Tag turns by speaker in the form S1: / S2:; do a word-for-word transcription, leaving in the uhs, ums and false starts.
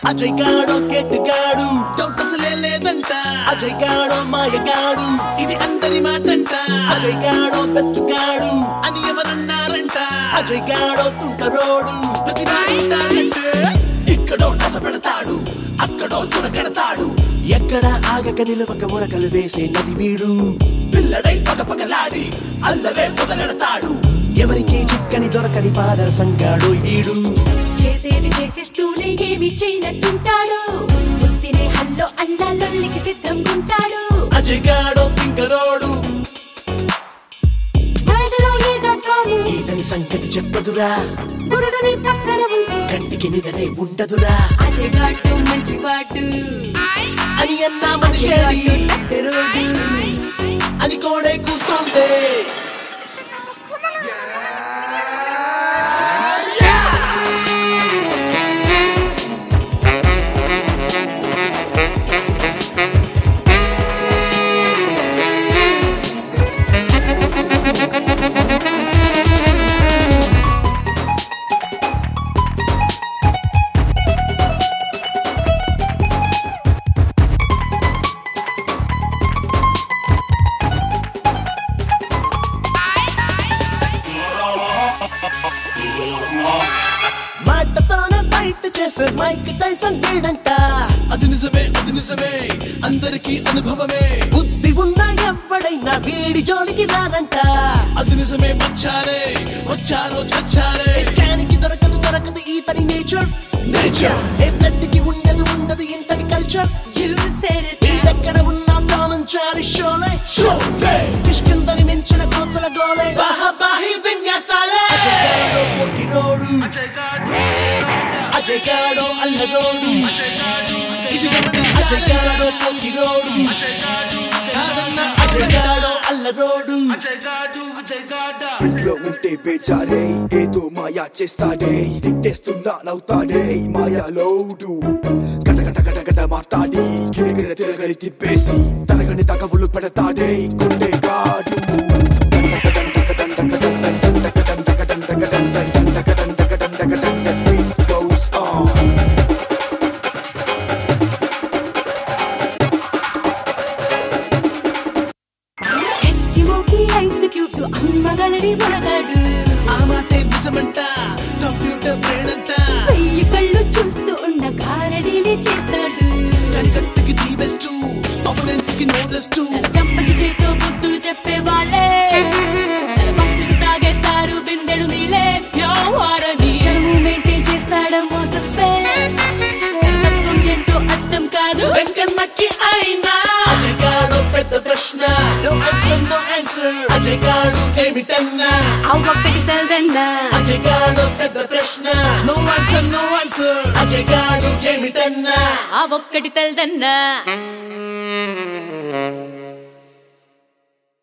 S1: Ajay గాడో కెట్టుగాడు doubt అసలే లేదంట అజయ్ గాడో మాయగాడు ఇది అందరి మాటంట అజయ్ గాడో బెస్ట్ గాడు అని ఎవరన్నారంట అజయ్ గాడో తుంటరోడు ప్రతివాడంటే ఇక్కడో నస పెడతాడు అక్కడో చురకడతాడు ఎక్కడ ఆగక నిలవక మురకలు వేసే నది వీడు పిల్లడై పగ పగలాడి అల్లరే మొదలెడతాడు ఎవరికి చిక్కని దొరకని పాదర సంగాడు ఈడు
S2: చేసేది చేసేస్తూనే ఏమి చేయనట్టుంటాడు బుద్ధినే హల్లో అన్నాలొల్లికి సిద్ధంగుంటాడు
S1: అజయ్ గాడో తింకరోడు
S2: వరదలో ఏదో డ్రాము
S1: ఈతని సంగతి చెప్పదురా
S2: గురుడుని పక్కన ఉంచి
S1: కంటికి నిదనే ఉండదురా
S2: అజయ్ గాడు మంచివాడు
S1: అని అన్నా మనిషేడి
S2: రోడ్డు
S1: అని కోడే కూస్తోంది మాటతోనే బయట చేసే మైక్ టైసన్ వీడంట అది నిజమే అది నిజమే అందరికీ అనుభవమే బుద్ధి ఉన్న ఎవడైనా వీడి జోలికి రారంట అది నిజమే మచ్చారే వచ్చారో చచ్చారే స్కానికి దొరకదు దొరకదు ఈతని నేచర్ నేచర్ ఏ బ్లడ్ కి ఉండదు ఉండదు ఇంతటి కల్చర్ ఎక్కడ ఉన్నా కామన్ చారి షోలే షోలే కిష్కిందని మించిన కోతల గోలే బాహబాహి విన్యాసాలే అజయ్ పొట్టిరోడు అజయ్ గాడో అల్లరోడు ఇది అజయ్ గాడో పొట్టిరోడు కాదన్న అజయ్ గాడో అల్లరోడు
S3: ఇంట్లో ఉంటే బేచారే ఏదో మాయా చేస్తాడే తిట్టేస్తున్నా నవ్వుతాడే మాయాలోడు గట గట గట గట మాట్లాడి గిరగిర తిరగలి తిప్పేసి తరగని తగవులు పెడతాడే గుండె గాడు
S2: అమ్మగలడి మనగాడు
S1: ఆ మాటే నిజమంట కంప్యూటర్ బ్రెయిన్ అంట
S2: వెయ్యి కళ్ళు చూస్తూ ఉన్న గారడీలే చేస్తాడు
S1: కనికట్టుకి ది బెస్ట్ అపోనెంట్స్ కి నో రెస్ట్
S2: చంపకి చేతో బుద్ధులు చెప్పే వాళ్ళే తల భక్తులు తాగేస్తారు బిందెడు నీలే వ్యవహారని చనువు మెయింటైన్ చేస్తాడమ్మో సస్పెన్స్ తత్వం ఏంటో అర్థం కాదు
S1: వెంకన్నకి అయినా అజయ్ గాడో పెద్ద ప్రశ్న no answer no answer Ajay గాడు ఏమిటన్నా
S2: ఆ ఒక్కటి తెల్దన్నా
S1: అజయ్ గాడు పెద్ద ప్రశ్న no answer no answer Ajay గాడు ఏమిటన్నా
S2: ఆ ఒక్కటి తెల్దన్నా